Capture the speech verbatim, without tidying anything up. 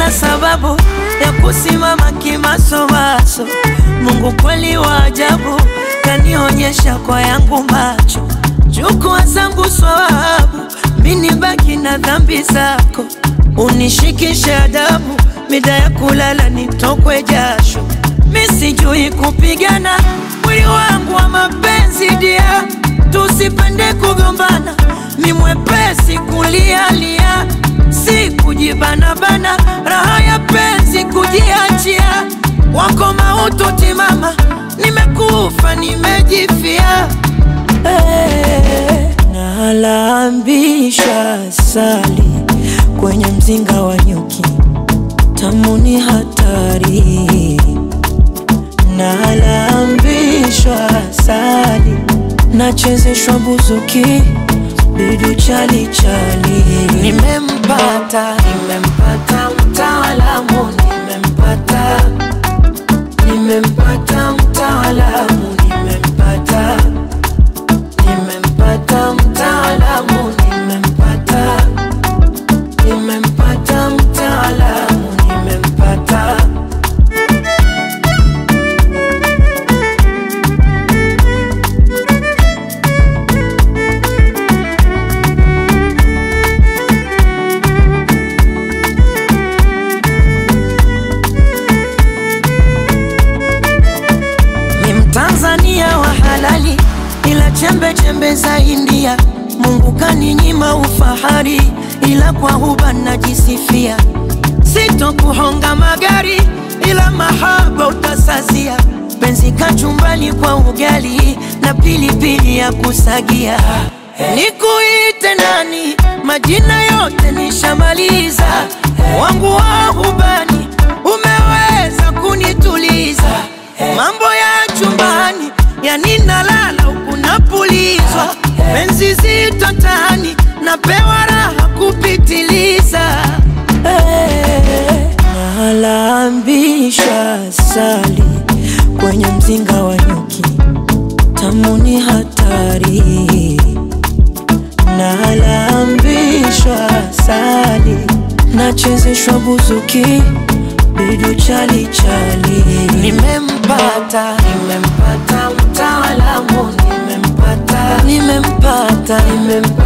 kila sababu ya kusimama kimasomaso. Mungu kweli wa ajabu, kanionyesha kwa yangu macho. Chukua zangu swawabu, mini baki na dhambi zako. Unishikishe adabu, mida ya kulala nitokwe jasho. Misijui kupigana, mwili wangu wa mapenzi dia. Tusipende kugombana, mi mwepesi kulialia. Si kujibana bana, raha ya penzi kujiachia. Wako mautu timama, nimekufa nimejifia. Hey, nalambisha sali kwenye mzinga wa nyuki, tamu ni hatari. Nalambishwa sali, nachezeshwa buzuki, bidu chali chali. Nimempata, nimempata mtaalamu, nimempata. Nimempata mtaalamu, nimempata. Nimempata mtaalamu, nimempata. Nimempata mtaalamu, nimempata. Tanzania wa halali, ila chembe chembe za India. Mungu kaninyima ufahari, ila kwa huba najisifia. Sito kuhonga magari, ila mahaba utasazia. Penzi kachumbani kwa ugali, na pilipili ya kusagia. Nikuite nani, majina yote nishamaliza. Wangu wa hubani, umeweza kunituliza. Mambo ya chumbani, ya nina lala huku napulizwa. Penzi zito tani, napewa raha kupitiliza. Hey, nalambisha sali kwenye mzinga wa nyuki, tamu ni hatari. Nalambishwa sali, nachezeshwa buzuki, bidu chali chali. Nimempata, nimempata mtaalamu, nimempata. Nimempata, nimempata.